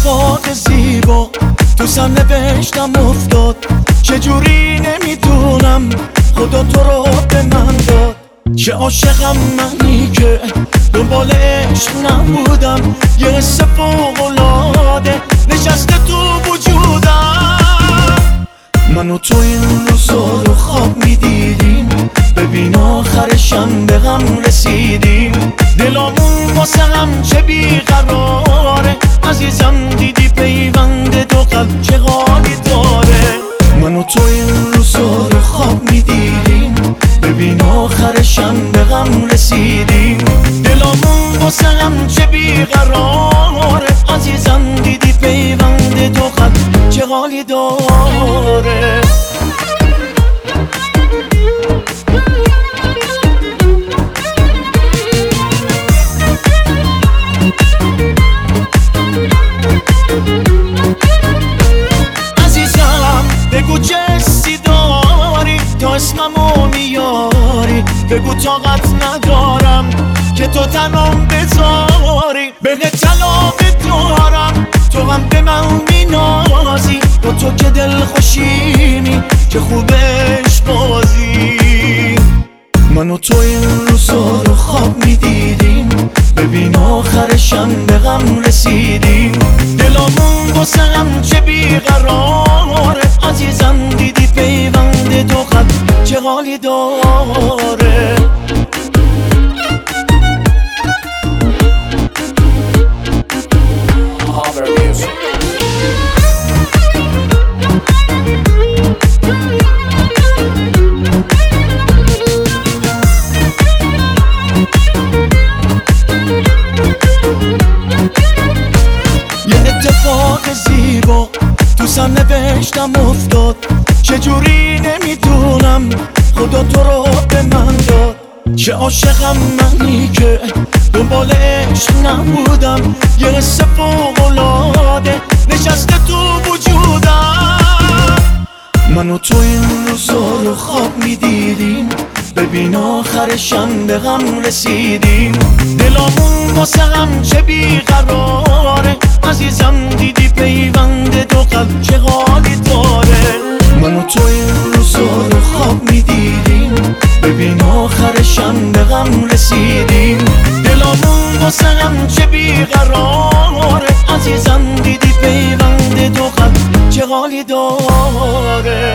اتفاق زیبا تو سرنوشتم افتاد، چجوری نمیدونم خدا تو رو به من داد. چه عاشقم منی که دنبال عشق نبودم، یه حس فوق‌العاده نشسته تو وجودم. من و تو این روزا رو خواب میدیدیم، ببین آخرشم به غم رسیدیم. دلامون واسه هم چه بیقراره، عزیزم دیدی پیوند دو قلب چه حالی داره. من و تو این روزا رو خواب میدیدیم، ببین آخرشم به غم رسیدیم. دلامون واسه هم چه بیقراره، عزیزم دیدی پیوند دو قلب چه حالی داره. بگو چه حسی داری تا اسممو میاری، بگو طاقت ندارم که تو تنم بذاری. بهت طلب دارم تو هم به من مینازی، با تو که دل خوشیمی که خوبش بازی. من و تو این روزا رو خواب میدیدیم، ببین آخرشم به غم رسیدیم. دلامون واسه هم چه بیقراره، عزیزم دیدی پیوند دو قلب چه حالی داره. اتفاق زیبا تو سرنوشتم افتاد، چجوری نمیدونم خدا تو رو به من داد. چه عاشقم منی که دنبال عشق نبودم، یه حس فوق‌العاده نشسته تو وجودم. من و تو این روزا رو خواب میدیدیم، ببین آخرشم به غم رسیدیم. دلامون واسه هم چه بیقراره، عزیزم دیدی پیوند دو قلب چه حالی داره. من و تو این روزا رو خواب میدیدیم، ببین آخرشم به غم رسیدیم. دلامون واسه هم چه بیقراره، عزیزم دیدی پیوند دو قلب چه حالی داره.